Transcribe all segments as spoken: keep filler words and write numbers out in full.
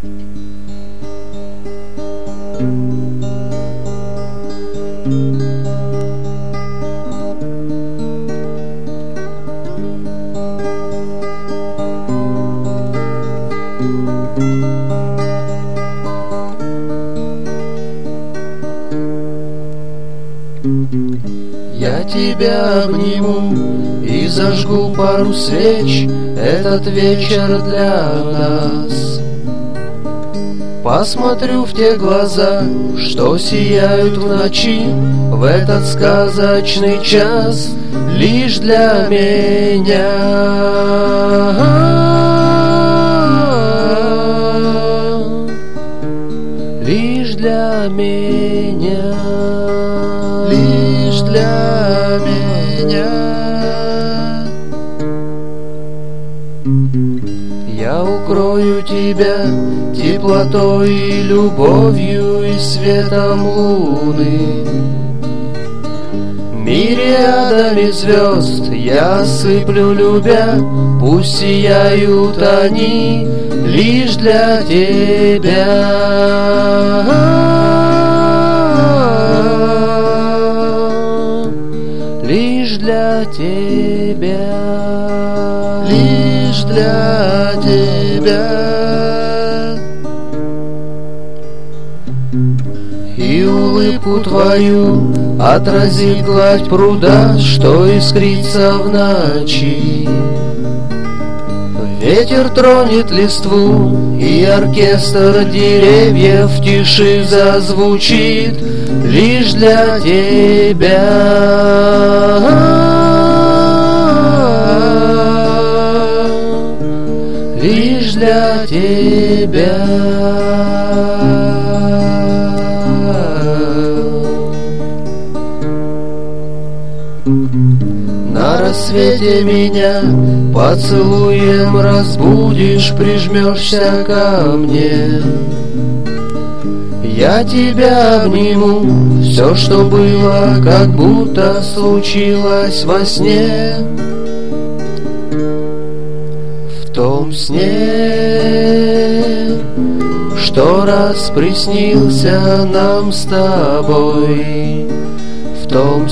Я тебя обниму и зажгу пару свеч, этот вечер для нас. Посмотрю в те глаза, что сияют в ночи, в этот сказочный час, лишь для меня. Лишь для меня. Лишь для меня. Я укрою тебя теплотой и любовью и светом луны. Мириадами звезд я осыплю, любя, пусть сияют они лишь для тебя. Лишь для тебя. Лишь для тебя. И улыбку твою отразит гладь пруда, что искрится в ночи. Ветер тронет листву, и оркестр деревьев в тиши зазвучит лишь для тебя. Лишь для тебя. На рассвете меня поцелуем разбудишь, прижмешься ко мне. Я тебя обниму, все, что было, как будто случилось во сне. В том сне, что раз приснился нам с тобой. В том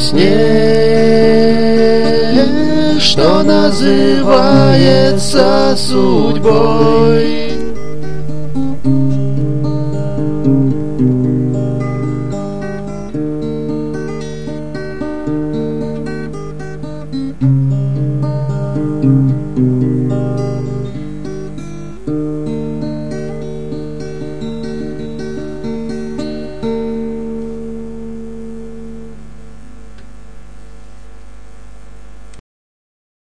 сне, что называется судьбой.